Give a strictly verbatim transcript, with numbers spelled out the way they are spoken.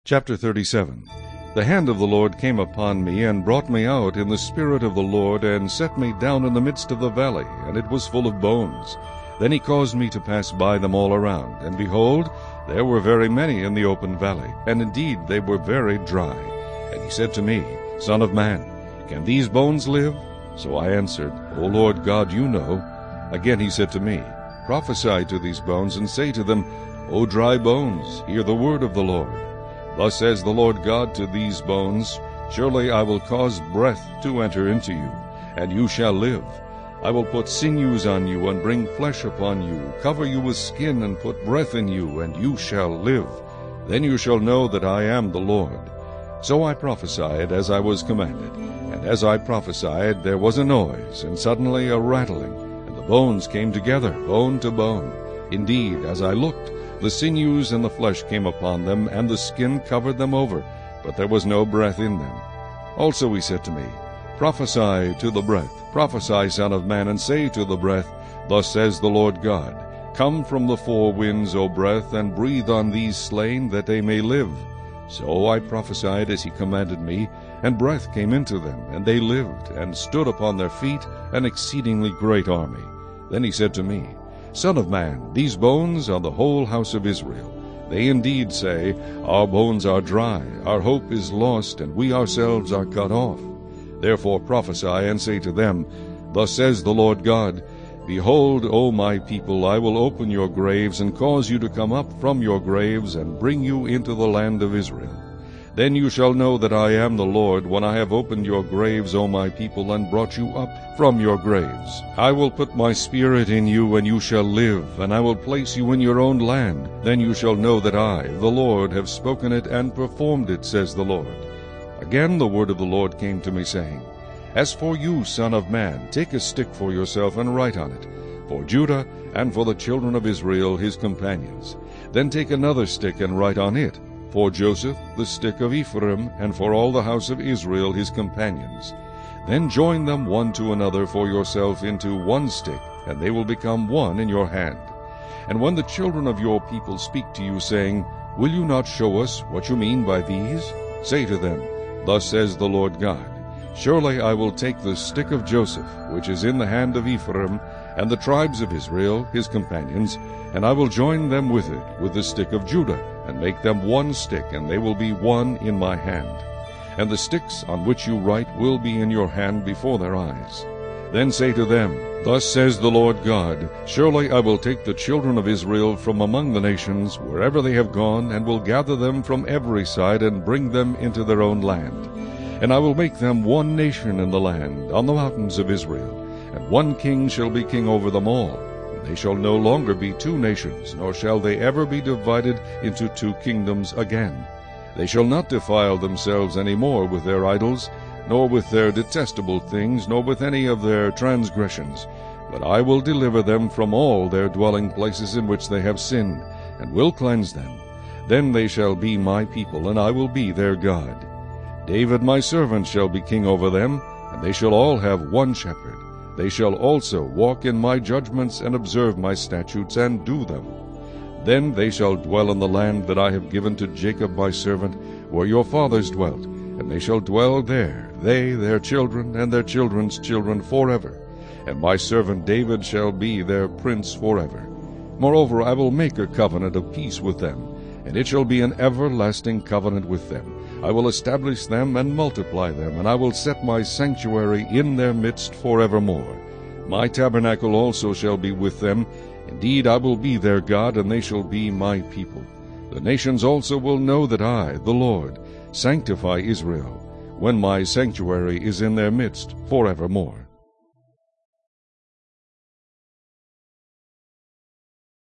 Chapter thirty-seven. The hand of the Lord came upon me, and brought me out in the spirit of the Lord, and set me down in the midst of the valley, and it was full of bones. Then he caused me to pass by them all around, and behold, there were very many in the open valley, and indeed they were very dry. And he said to me, Son of man, can these bones live? So I answered, O Lord God, you know. Again he said to me, Prophesy to these bones, and say to them, O dry bones, hear the word of the Lord. Thus says the Lord God to these bones, Surely I will cause breath to enter into you, and you shall live. I will put sinews on you, and bring flesh upon you, cover you with skin, and put breath in you, and you shall live. Then you shall know that I am the Lord. So I prophesied as I was commanded. And as I prophesied, there was a noise, and suddenly a rattling, and the bones came together, bone to bone. Indeed, as I looked, the sinews and the flesh came upon them, and the skin covered them over, but there was no breath in them. Also he said to me, Prophesy to the breath, prophesy, Son of man, and say to the breath, Thus says the Lord God, Come from the four winds, O breath, and breathe on these slain, that they may live. So I prophesied as he commanded me, and breath came into them, and they lived, and stood upon their feet, an exceedingly great army. Then he said to me, Son of man, these bones are the whole house of Israel. They indeed say, Our bones are dry, our hope is lost, and we ourselves are cut off. Therefore prophesy, and say to them, Thus says the Lord God, Behold, O my people, I will open your graves, and cause you to come up from your graves, and bring you into the land of Israel. Then you shall know that I am the Lord, when I have opened your graves, O my people, and brought you up from your graves. I will put my spirit in you, and you shall live, and I will place you in your own land. Then you shall know that I, the Lord, have spoken it and performed it, says the Lord. Again the word of the Lord came to me, saying, As for you, son of man, take a stick for yourself, and write on it, for Judah, and for the children of Israel his companions. Then take another stick, and write on it, For Joseph, the stick of Ephraim, and for all the house of Israel his companions. Then join them one to another for yourself into one stick, and they will become one in your hand. And when the children of your people speak to you, saying, Will you not show us what you mean by these? Say to them, Thus says the Lord God, Surely I will take the stick of Joseph, which is in the hand of Ephraim, and the tribes of Israel, his companions, and I will join them with it, with the stick of Judah, and make them one stick, and they will be one in my hand. And the sticks on which you write will be in your hand before their eyes. Then say to them, Thus says the Lord God, Surely I will take the children of Israel from among the nations, wherever they have gone, and will gather them from every side, and bring them into their own land. And I will make them one nation in the land, on the mountains of Israel, and one king shall be king over them all. They shall no longer be two nations, nor shall they ever be divided into two kingdoms again. They shall not defile themselves any more with their idols, nor with their detestable things, nor with any of their transgressions. But I will deliver them from all their dwelling places in which they have sinned, and will cleanse them. Then they shall be my people, and I will be their God. David my servant shall be king over them, and they shall all have one shepherd. They shall also walk in my judgments, and observe my statutes, and do them. Then they shall dwell in the land that I have given to Jacob my servant, where your fathers dwelt, and they shall dwell there, they, their children, and their children's children forever. And my servant David shall be their prince forever. Moreover, I will make a covenant of peace with them, and it shall be an everlasting covenant with them. I will establish them and multiply them, and I will set my sanctuary in their midst forevermore. My tabernacle also shall be with them. Indeed, I will be their God, and they shall be my people. The nations also will know that I, the Lord, sanctify Israel, when my sanctuary is in their midst forevermore.